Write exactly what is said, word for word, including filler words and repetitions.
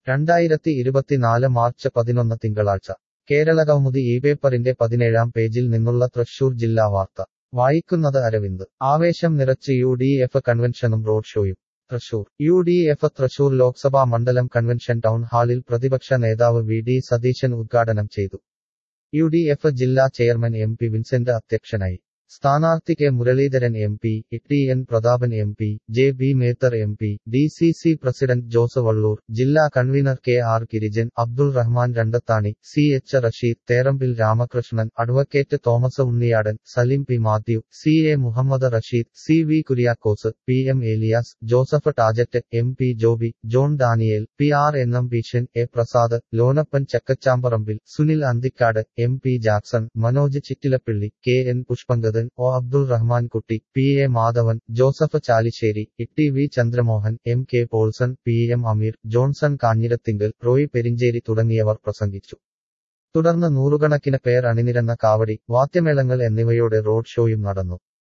രണ്ടായിരത്തി ഇരുപത്തിനാല് മാർച്ച് പതിനൊന്ന് തിങ്കളാഴ്ച കേരളകൗമുദി ഈ പേപ്പറിന്റെ പതിനേഴാം പേജിൽ നിന്നുള്ള തൃശൂർ ജില്ലാ വാർത്ത വായിക്കുന്നത് അരവിന്ദ് ആവേശം നിറച്ച് യു ഡി എഫ് കൺവെൻഷനും റോഡ് ഷോയും Thrissur U D F Thrissur Lok Sabha മണ്ഡലം കൺവെൻഷൻ ടൗൺ ഹാളിൽ പ്രതിപക്ഷ നേതാവ് വി ഡി സതീശൻ ഉദ്ഘാടനം ചെയ്തു യു ഡി എഫ് ജില്ലാ ചെയർമാൻ എം പി വിൻസെന്റ് അധ്യക്ഷനായി സ്ഥാനാർത്ഥി K Muraleedharan M P T N Prathapan M P J B Methar M P D C C president Jose Valloor ജില്ലാ convener K R Girijan Abdul Rahman Randathani C H Rasheed Therambil Ramakrishnan advocate Thomas Unniyadan Salim P Mathew C A Muhammad Rasheed C V Kuriakose P M Elias Joseph Tajet M P Joby John Daniel P R N M Bheeshan A Prasad Lonappan Chakkachamparambil Sunil Anthikad M P Jackson Manoj Chittilappilly K N Pushpangadan O Abdul Rahman Kutty P A Madhavan Joseph Chalissery T V Chandramohan M K Paulson P M Ameer Johnson Kanjirathingal Roy Perincheri തുടങ്ങിയവർ പ്രസംഗിച്ചു തുടർന്ന് നൂറുകണക്കിന് പേർ അണിനിരന്ന കാവടി വാദ്യമേളങ്ങൾ എന്നിവയോടെ road ഷോയും നടന്നു